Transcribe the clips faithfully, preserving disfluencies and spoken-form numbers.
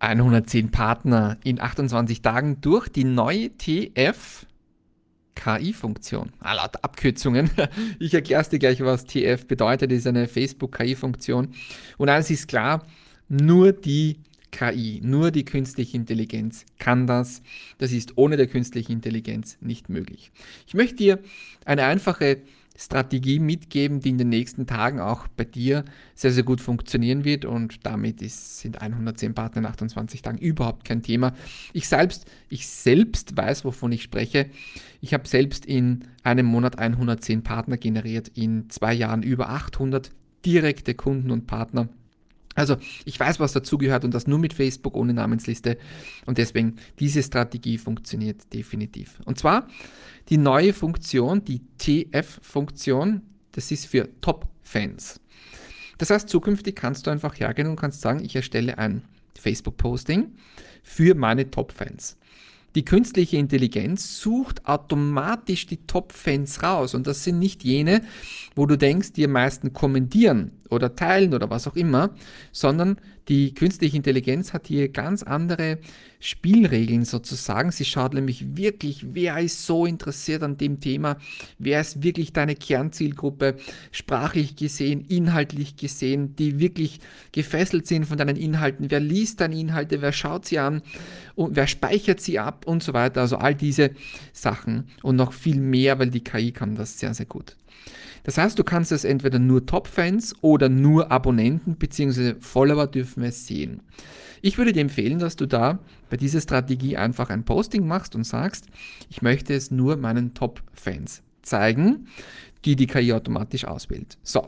hundertzehn Partner in achtundzwanzig Tagen durch die neue T F K I-Funktion. Ah, lauter Abkürzungen. Ich erkläre es dir gleich, was T F bedeutet. Das ist eine Facebook-K I-Funktion. Und eines ist klar, nur die K I, nur die künstliche Intelligenz kann das. Das ist ohne der künstlichen Intelligenz nicht möglich. Ich möchte dir eine einfache Strategie mitgeben, die in den nächsten Tagen auch bei dir sehr, sehr gut funktionieren wird, und damit ist, sind hundertzehn Partner in achtundzwanzig Tagen überhaupt kein Thema. Ich selbst, ich selbst weiß, wovon ich spreche. Ich habe selbst in einem Monat hundertzehn Partner generiert, in zwei Jahren über achthundert direkte Kunden und Partner. Also ich weiß, was dazugehört, und das nur mit Facebook ohne Namensliste, und deswegen diese Strategie funktioniert definitiv. Und zwar die neue Funktion, die T F-Funktion, das ist für Top-Fans. Das heißt, zukünftig kannst du einfach hergehen und kannst sagen, ich erstelle ein Facebook-Posting für meine Top-Fans. Die künstliche Intelligenz sucht automatisch die Top-Fans raus, und das sind nicht jene, wo du denkst, die am meisten kommentieren oder teilen oder was auch immer, sondern die künstliche Intelligenz hat hier ganz andere Spielregeln sozusagen. Sie schaut nämlich wirklich, wer ist so interessiert an dem Thema, wer ist wirklich deine Kernzielgruppe, sprachlich gesehen, inhaltlich gesehen, die wirklich gefesselt sind von deinen Inhalten, wer liest deine Inhalte, wer schaut sie an und wer speichert sie ab und so weiter. Also all diese Sachen und noch viel mehr, weil die K I kann das sehr, sehr gut. Das heißt, du kannst es entweder nur Top-Fans oder nur Abonnenten bzw. Follower dürfen es sehen. Ich würde dir empfehlen, dass du da bei dieser Strategie einfach ein Posting machst und sagst, ich möchte es nur meinen Top-Fans zeigen, die die K I automatisch auswählt. So,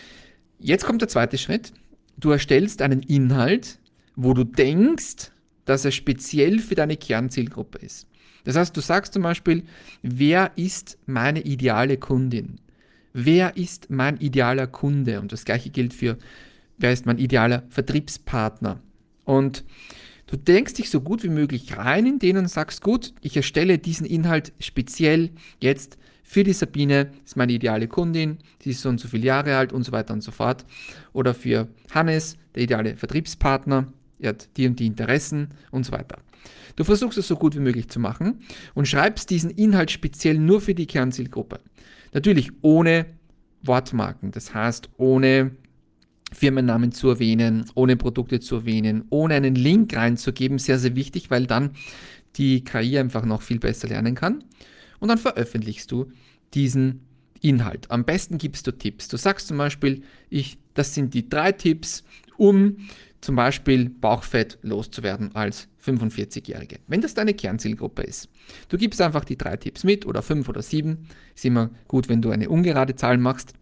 jetzt kommt der zweite Schritt. Du erstellst einen Inhalt, wo du denkst, dass er speziell für deine Kernzielgruppe ist. Das heißt, du sagst zum Beispiel, wer ist meine ideale Kundin? Wer ist mein idealer Kunde? Und das gleiche gilt für, wer ist mein idealer Vertriebspartner? Und du denkst dich so gut wie möglich rein in den und sagst, gut, ich erstelle diesen Inhalt speziell jetzt für die Sabine, das ist meine ideale Kundin, die ist so und so viele Jahre alt und so weiter und so fort. Oder für Hannes, der ideale Vertriebspartner, er hat die und die Interessen und so weiter. Du versuchst es so gut wie möglich zu machen und schreibst diesen Inhalt speziell nur für die Kernzielgruppe. Natürlich ohne Wortmarken, das heißt ohne Firmennamen zu erwähnen, ohne Produkte zu erwähnen, ohne einen Link reinzugeben, sehr, sehr wichtig, weil dann die K I einfach noch viel besser lernen kann. Und dann veröffentlichst du diesen Inhalt. Am besten gibst du Tipps. Du sagst zum Beispiel, ich, das sind die drei Tipps, um zum Beispiel Bauchfett loszuwerden als fünfundvierzigjährige, wenn das deine Kernzielgruppe ist. Du gibst einfach die drei Tipps mit oder fünf oder sieben. Ist immer gut, wenn du eine ungerade Zahl machst.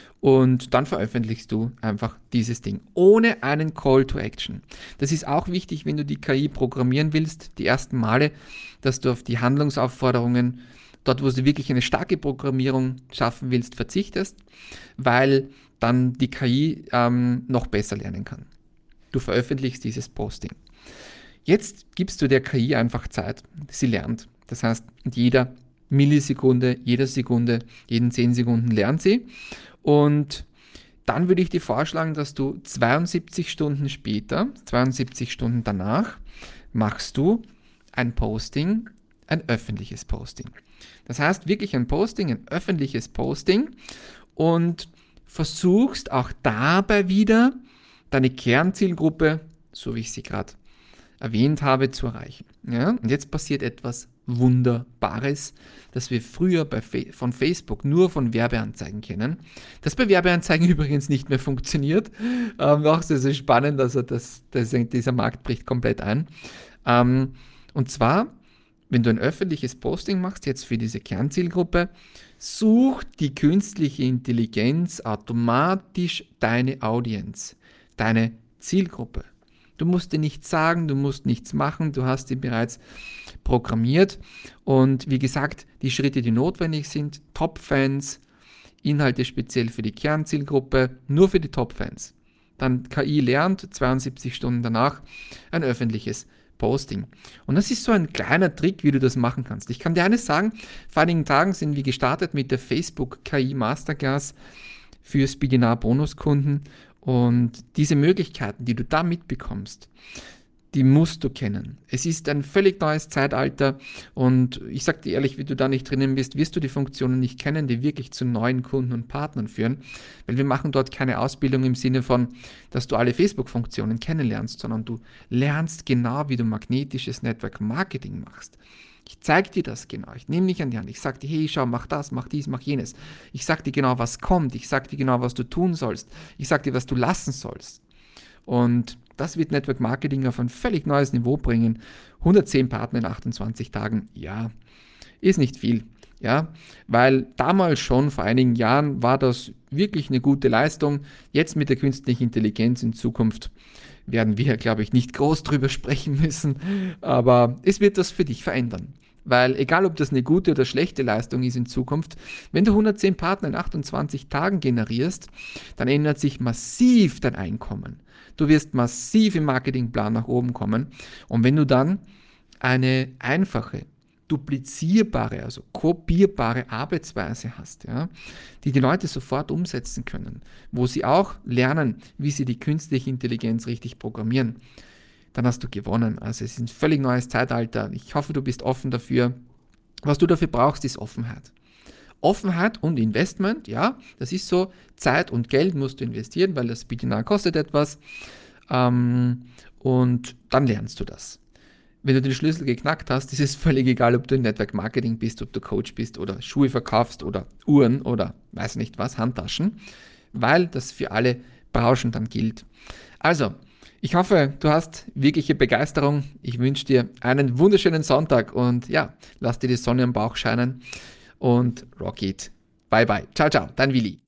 Und dann veröffentlichst du einfach dieses Ding ohne einen Call to Action. Das ist auch wichtig, wenn du die K I programmieren willst, die ersten Male, dass du auf die Handlungsaufforderungen, dort wo du wirklich eine starke Programmierung schaffen willst, verzichtest, weil dann die K I ähm, noch besser lernen kann. Du veröffentlichst dieses Posting. Jetzt gibst du der K I einfach Zeit. Sie lernt. Das heißt, in jeder Millisekunde, jeder Sekunde, jeden zehn Sekunden lernt sie. Und dann würde ich dir vorschlagen, dass du zweiundsiebzig Stunden später, zweiundsiebzig Stunden danach, machst du ein Posting, ein öffentliches Posting. Das heißt wirklich ein Posting, ein öffentliches Posting, und versuchst auch dabei wieder deine Kernzielgruppe, so wie ich sie gerade erwähnt habe, zu erreichen. Ja? Und jetzt passiert etwas Wunderbares, das wir früher bei Fa- von Facebook nur von Werbeanzeigen kennen, das bei Werbeanzeigen übrigens nicht mehr funktioniert. Ähm, auch sehr, sehr spannend, also das, das, dieser Markt bricht komplett ein. Ähm, und zwar, wenn du ein öffentliches Posting machst, jetzt für diese Kernzielgruppe, sucht die künstliche Intelligenz automatisch deine Audience, deine Zielgruppe. Du musst dir nichts sagen, du musst nichts machen, du hast sie bereits programmiert. Und wie gesagt, die Schritte, die notwendig sind, Top-Fans, Inhalte speziell für die Kernzielgruppe, nur für die Top-Fans. Dann K I lernt, zweiundsiebzig Stunden danach, ein öffentliches Posting. Und das ist so ein kleiner Trick, wie du das machen kannst. Ich kann dir eines sagen, vor einigen Tagen sind wir gestartet mit der Facebook K I Masterclass für Speedinar Bonuskunden. Und diese Möglichkeiten, die du da mitbekommst, die musst du kennen. Es ist ein völlig neues Zeitalter und ich sage dir ehrlich, wie du da nicht drinnen bist, wirst du die Funktionen nicht kennen, die wirklich zu neuen Kunden und Partnern führen, weil wir machen dort keine Ausbildung im Sinne von, dass du alle Facebook-Funktionen kennenlernst, sondern du lernst genau, wie du magnetisches Network Marketing machst. Ich zeige dir das genau. Ich nehme dich an die Hand. Ich sage dir, hey, schau, mach das, mach dies, mach jenes. Ich sage dir genau, was kommt. Ich sage dir genau, was du tun sollst. Ich sage dir, was du lassen sollst. Und das wird Network Marketing auf ein völlig neues Niveau bringen. hundertzehn Partner in achtundzwanzig Tagen, ja, ist nicht viel. Ja, weil damals schon, vor einigen Jahren, war das wirklich eine gute Leistung. Jetzt mit der künstlichen Intelligenz in Zukunft werden wir, glaube ich, nicht groß drüber sprechen müssen, aber es wird das für dich verändern. Weil egal, ob das eine gute oder schlechte Leistung ist in Zukunft, wenn du hundertzehn Partner in achtundzwanzig Tagen generierst, dann ändert sich massiv dein Einkommen. Du wirst massiv im Marketingplan nach oben kommen. Und wenn du dann eine einfache, duplizierbare, also kopierbare Arbeitsweise hast, ja, die die Leute sofort umsetzen können, wo sie auch lernen, wie sie die künstliche Intelligenz richtig programmieren, dann hast du gewonnen. Also es ist ein völlig neues Zeitalter. Ich hoffe, du bist offen dafür. Was du dafür brauchst, ist Offenheit. Offenheit und Investment, ja, das ist so, Zeit und Geld musst du investieren, weil das Webinar kostet etwas, ähm, und dann lernst du das. Wenn du den Schlüssel geknackt hast, ist es völlig egal, ob du im Network Marketing bist, ob du Coach bist oder Schuhe verkaufst oder Uhren oder weiß nicht was, Handtaschen, weil das für alle Branchen dann gilt. Also, ich hoffe, du hast wirkliche Begeisterung. Ich wünsche dir einen wunderschönen Sonntag und ja, lass dir die Sonne am Bauch scheinen und rock it. Bye bye. Ciao, ciao, dein Willi.